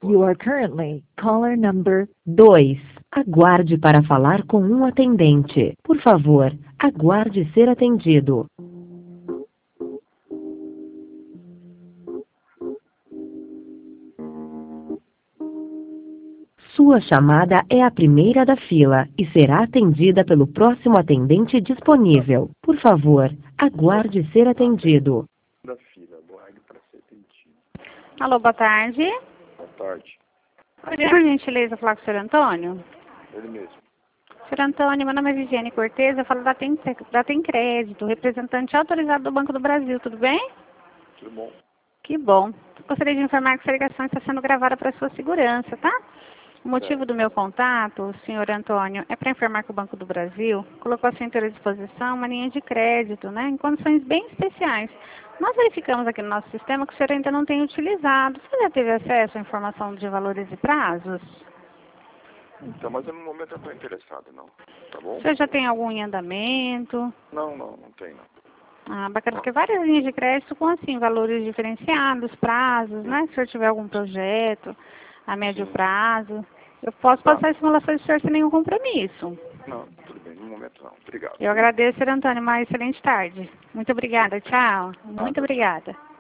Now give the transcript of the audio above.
You are currently caller number 2. Aguarde para falar com um atendente. Por favor, aguarde ser atendido. Sua chamada é a primeira da fila e será atendida pelo próximo atendente disponível. Por favor, aguarde ser atendido. Da fila, aguarde para ser atendido. Alô, boa tarde. Boa tarde. Poderia, por gentileza, falar com o senhor Antônio? Ele mesmo. Senhor Antônio, meu nome é Viviane Cortez, eu falo da Tem Crédito, representante autorizado do Banco do Brasil, tudo bem? Tudo bom? Que bom. Gostaria de informar que essa ligação está sendo gravada para sua segurança, tá? O motivo do meu contato, senhor Antônio, é para informar que o Banco do Brasil colocou à sua inteira disposição uma linha de crédito, né, em condições bem especiais. Nós verificamos aqui no nosso sistema que o senhor ainda não tem utilizado. Você já teve acesso à informação de valores e prazos? Então, mas no momento eu não estou interessado, não. Tá bom? O senhor já tem algum em andamento? Não tem, não. Ah, bacana, porque várias linhas de crédito com, assim, valores diferenciados, prazos, né? Se o senhor tiver algum projeto a médio prazo, eu posso passar as simulações do senhor sem nenhum compromisso. Não, tudo bem, no momento não. Obrigado. Eu agradeço, senhor Antônio. Uma excelente tarde. Muito obrigada. Tchau. Muito obrigada.